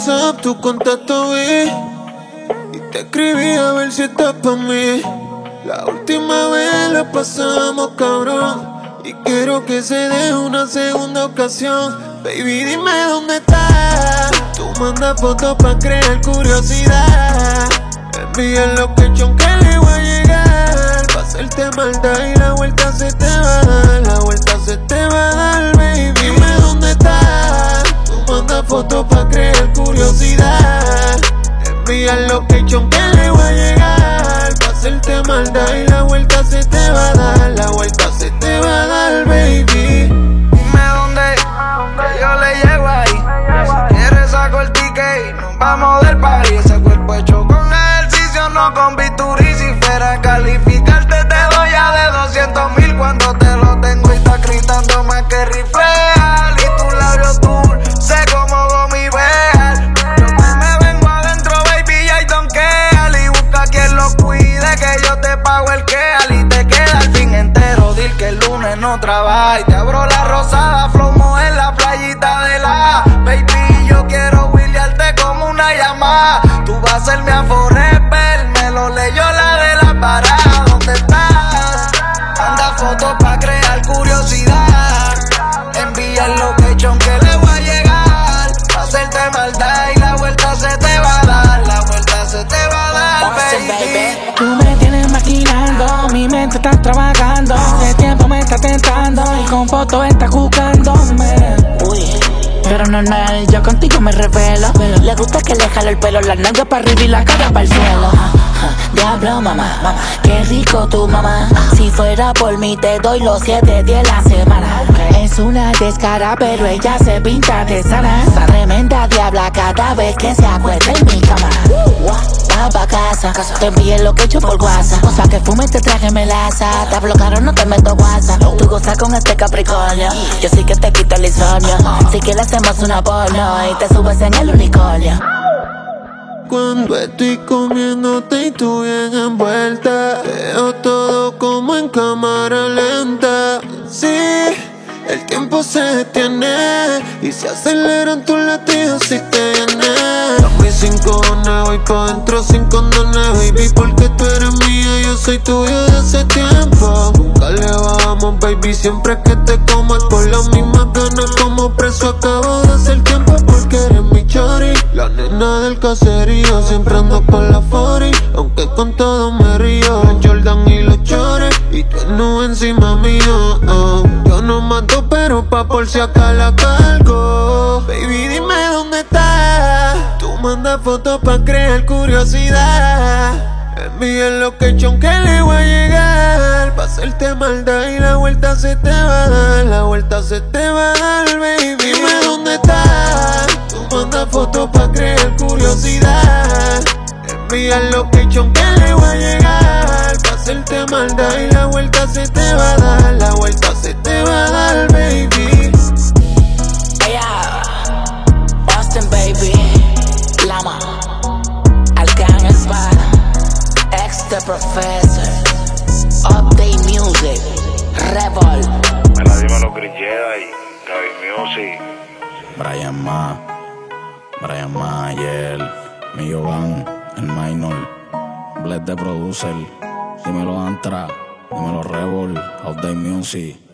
WhatsApp tu contacto vi y te escribí a ver si estás pa' mí. La última vez la pasamos cabrón y quiero que se dé una segunda ocasión. Baby, dime dónde estás. Tú mandas fotos pa' crear curiosidad. Envía el location que le voy a llegar. Pa' hacerte maldad y la vuelta se te va a dar. La vuelta se te va a dar, baby. Dime dónde estás. Tú mandas fotos pa' crear curiosidad. Envía el location que le voy a llegar. Pa' hacerte maldad y la vuelta se te va a dar. La vuelta se te va a dar, baby. Dime dónde, que yo le llego ahí. Si quieres saco el ticket y nos vamos del party. Ese cuerpo hecho con ejercicio, no con bisturí. Si fuera a calificarte te doy ya de 200,000. Cuando te lo tengo y estás gritando más que rifleal. Y tus labios dulces como gummy bear. Yo me vengo adentro, baby, y don't care. Y busca quien lo cuide, que yo te pago el keal. Y te queda el fin entero, dile que el lunes no trabaja. Y te abro la rosada, flomo en la playita de la. Baby, yo quiero wheelearte como una llamada. Tú vas a ser mi forever, me lo leyó la de la parada. ¿Dónde estás? Manda fotos pa' crear curiosidad. Envía el location que le voy a llegar. Pa' hacerte maldad y la vuelta se te va a dar. La vuelta se te va a dar, baby. Tú me tienes maquinando, mi mente está trabajando. El tiempo me está tentando y con fotos está juzgándome. Uy, pero normal, yo contigo me revelo. Le gusta que le jale el pelo, la nalga para arriba y la cara para el suelo. Diablo, mamá, qué rico tu mamá. Si fuera por mí te doy los 7 días la semana. Es una descara, pero ella se pinta de sana. Esa tremenda diabla cada vez que se acuesta en mi cama. Va pa' casa, te envié lo que he hecho por WhatsApp. O sea que fume te traje melaza. Te bloquearon, no te meto WhatsApp. Tú gozas con este Capricornio, yo sí que te quito el insomnio. Si quieres hacemos una porno y te subes en el unicornio. Cuando estoy comiéndote y tú bien envuelta, veo todo como en cámara lenta. Sí, el tiempo se detiene y se aceleran tus latidos si te vienes. Dame 5 cojones, voy pa' dentro sin condones, baby, porque tú eres mía, yo soy tuyo de hace tiempo. Nunca le bajamos, baby, siempre que te comas por las mismas ganas. Como preso acabo de hacer tiempo porque eres mi chori. La nena del caserío, siempre ando con la 40. Aunque con todo me río, Jordan y los chores. Y tú no encima mío, yo no mato pero pa' por si acá la cargo. Baby, dime dónde estás. Tú mandas fotos pa' crear curiosidad. Envía el location que le voy a llegar. Pa' hacerte maldad y la vuelta se te va a dar. La vuelta se te va a dar, baby. Dime dónde estás. Tú mandas fotos pa' crear curiosidad. Envía el location que le voy a llegar. Pa' hacerte maldad y la vuelta se te va a dar. La vuelta se te va a dar, baby. Austin, baby, Lama, Alcan Espada, ex the Professor, Update Music, Revol. Mira, dímelo, Chris Jedi, Gaby Music. Brian Mayer, Millo Van, el Minor, Bled the Producer, dímelo Antra, dímelo Revol, Update Music.